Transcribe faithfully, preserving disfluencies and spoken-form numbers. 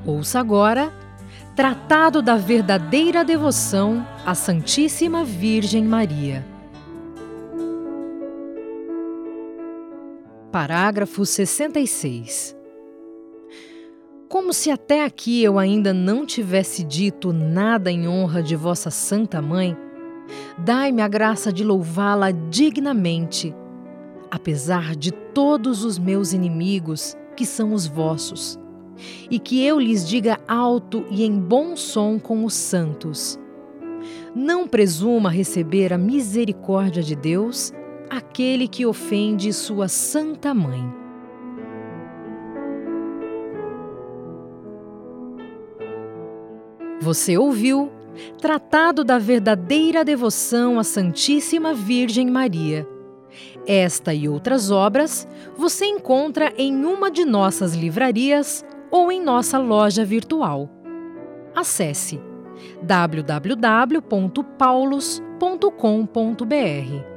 Ouça agora Tratado da Verdadeira Devoção à Santíssima Virgem Maria. Parágrafo sessenta e seis. Como se até aqui eu ainda não tivesse dito nada em honra de vossa Santa Mãe, dai-me a graça de louvá-la dignamente, apesar de todos os meus inimigos, que são os vossos, e que eu lhes diga alto e em bom som com os santos. Não presuma receber a misericórdia de Deus aquele que ofende sua Santa Mãe. Você ouviu Tratado da Verdadeira Devoção à Santíssima Virgem Maria. Esta e outras obras você encontra em uma de nossas livrarias ou em nossa loja virtual. Acesse w w w ponto paulus ponto com ponto b r.